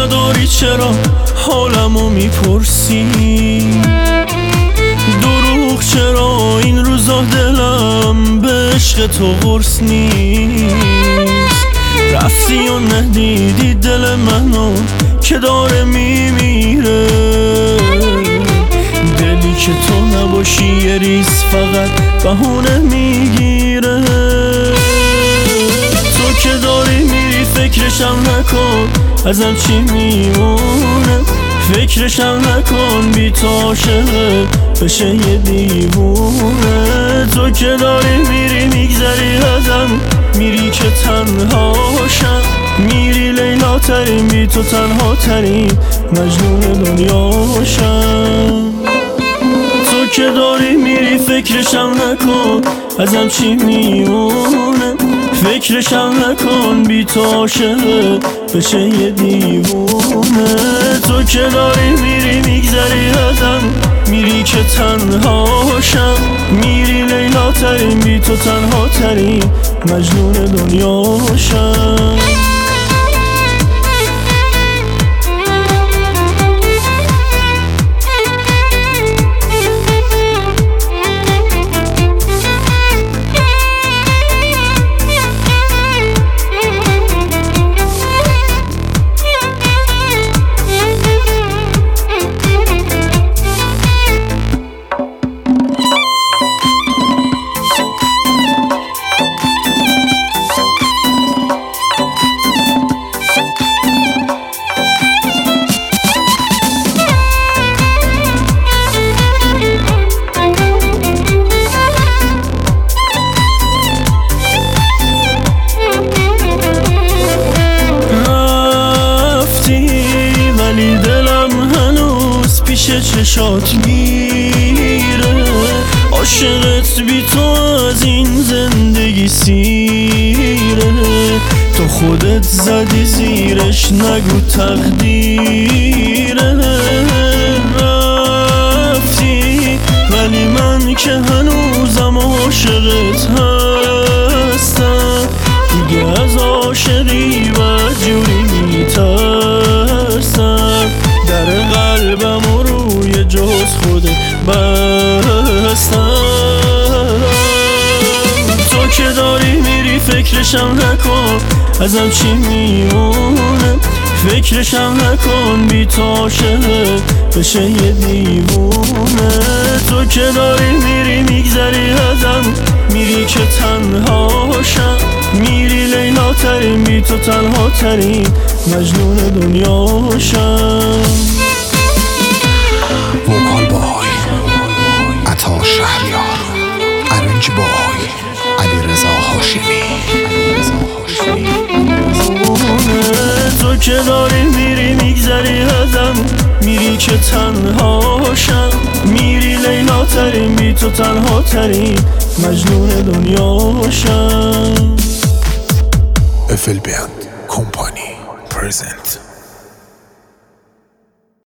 نداری چرا حالمو میپرسی؟ دروغ چرا این روزا دلم به عشق تو قرص نیست؟ رفتی و ندیدی دل منو که داره میمیره، دلی که تو نباشی یه ریز فقط بهونه میگیره. تو که داری میری فکرشم نکن ازم چی میمونه، فکرشم نکن بی تو عاشقه بشه یه دیوونه. تو که داری میری میگذری ازم، میری که تنهاشم، میری لیلا ترین بی تو تنها ترین مجنون دنیاشم. تو که داری میری فکرشم نکن ازم چی میمونه، فکرشم نکن بی تو عاشقه بشه یه دیوونه. تو که داری میری میگذری ازم، میری که تنهاشم، میری لیلا ترین بی تو تنها ترین مجنون دنیاشم. ولی دلم هنوز پیش چشات گیره، عاشقت بی تو از این زندگی سیره. تو خودت زدی زیرش نگو تقدیره. رفتی ولی من که هنوزم عاشقت هستم، دیگه از عاشقی بدجوری میترسم. در قلبم و روی جز خودت بستم. تو که داری میری فکرشم نکن ازم چی میمونه، فکرشم نکن بی تو عاشقه بشه یه دیوونه. تو که داری میری میگذری ازم، میری که تنهاشم، میری لیلا ترین بی تو تنها ترین مجنون دنیاشم. وکال بای عطا شهریار، ارنج بای علیرضا هاشمی. تو که داری میری میگذری ازم، میری که تنهاشم، میری لیلا ترین بی تو تنها ترین مجنون دنیاشم. افل بیند کمپانی پرزنت.